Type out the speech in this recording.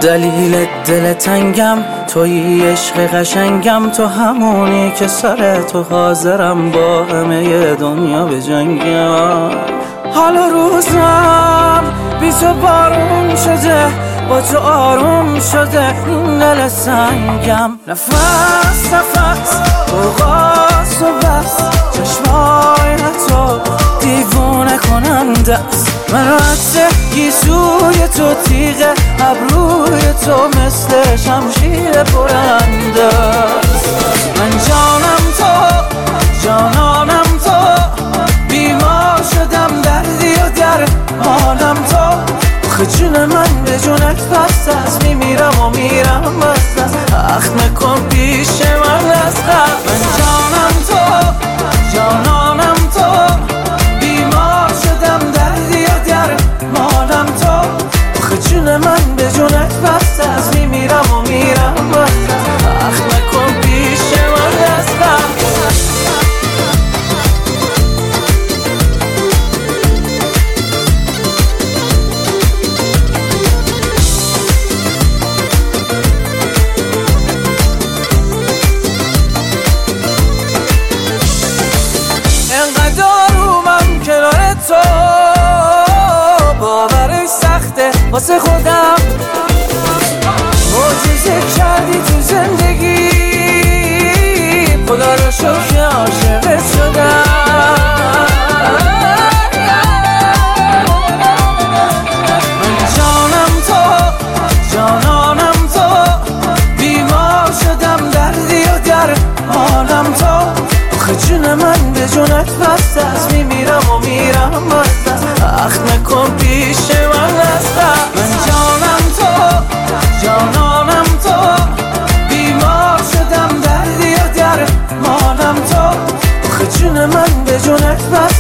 دلیل دل تنگم تویی، عشق قشنگم تو، همونی که سر تو حاضرم با همه دنیا بجنگم. حالا روزم بی تو بارون شده، با تو آروم شده این دل سنگم. نفس نفس آغاز و بس، چشمای تو دیوونه کننده است. من رد گیسوی تو، تیغ ابروی تو مثل شمشیر برنده است. من جانم تو، جانانم تو، بیمار شدم دردی و درمانم تو. آخه جون من به جونت بست است، میمیرم و میرم بست است. اخم نکن پیش من لذت. من جانم تو، جانانم تو، بیمار شدم دردی و درمانم تو. آخه جون من به جونت بست است، میمیرم و میرم بست است. اخم نکن پیش من لذت. باورش سخته واسه خودم، معجزه کردی تو زندگی، خدا رو شکر عاشقت شدم. من جانم تو، جانانم تو، بیمار شدم دردی و درمانم تو. آخه جون من به جونت بست است، میمیرم و میرم بست است. اخم نکن پیش من لذت. من جانم تو، جانانم تو، بیمار شدم دردی و درمانم تو. آخه جون من به جونت بست